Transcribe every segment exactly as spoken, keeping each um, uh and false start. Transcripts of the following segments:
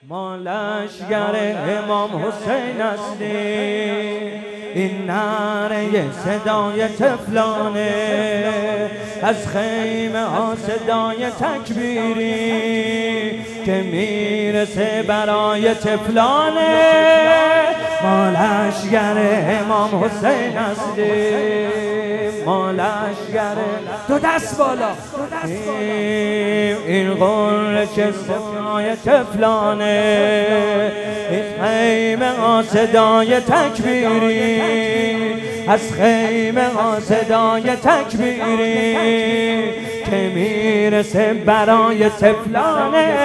ما لشگر امام حسین هستیم، این نعره صدای طفلانه، از خیمه ها صدای تکبیری که میرسه برای طفلانه. ما لشگر امام حسین هستیم، ما لشگر دو دست بالا این قرش صدای طفلانه، این خیمه ها صدای تکبیری، از خیمه ها صدای تکبیری که میرسه برای طفلانه.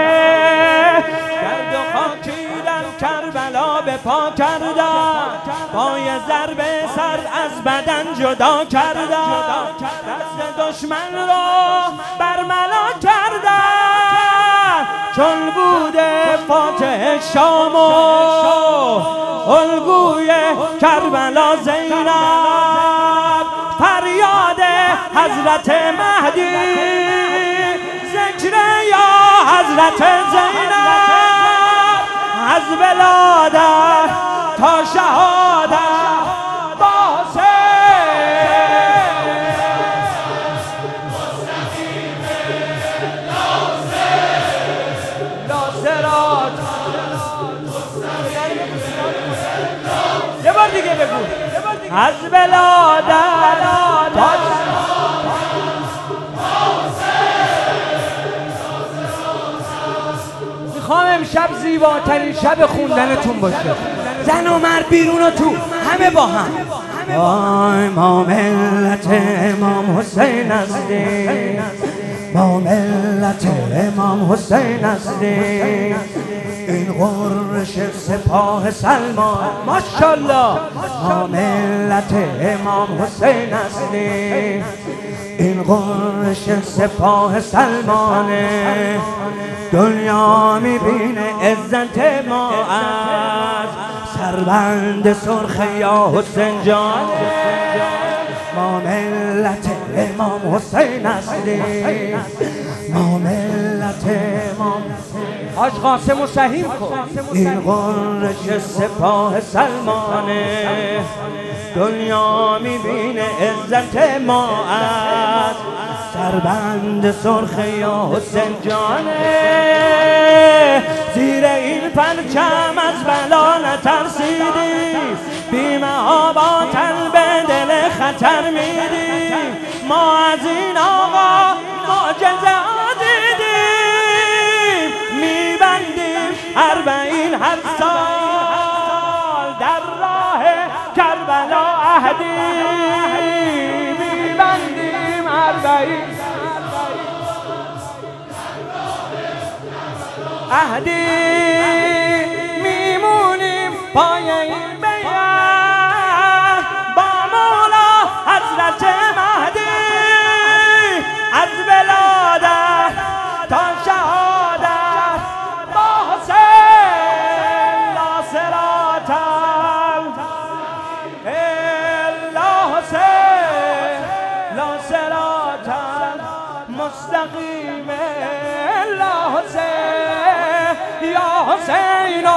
گرد و خاکی در کربلا به پا کردن، با یه ضربه سر از بدن جدا کردن، دست دشمن را برملا کردن، چون بوده فاتح شام و الگوی کربلا زینب، فریاد حضرت مهدی، ذکر یا حضرت زینب، از ولادت تا شهادت با حسین. لاصرات یه بار دیگه بگو، از ولادت تا میخوام امشب زیباترین شب خوندنتون باشه، زن و مرد بیرون و تو همه با هم. وای ما ملت امام حسین هستیم، ما ملت امام حسین هستیم، این قرش سپاه سلمان ماشاءالله. ما ملت امام حسین هستیم، این قرش سپاه سلمانه، دنیا میبینه عزت ما از سربند سرخ یا حسین جان. ما ملت امام حسین هستیم، ما ملت امام حاج قاسم و سهیم کن. این قرش سپاه سلمانه، دنیا میبینه عزت ما از سربند سرخ یا حسین جانه. زیر این پرچم از بلا نترسیدی، بی‌محابا به دل خطر میدی، ما از این آقا معجزه ها دیدیم، میبندیم اربعین هر سال در راه کربلا عهدی، میبندیم اربعین عهدی، میمونیم پای این بیعت با مولا حضرت مهدی، از ولادت تا شهادت با حسین. لاصرات الا حسین، لاصرات مستقیم الا حسین، یا حسین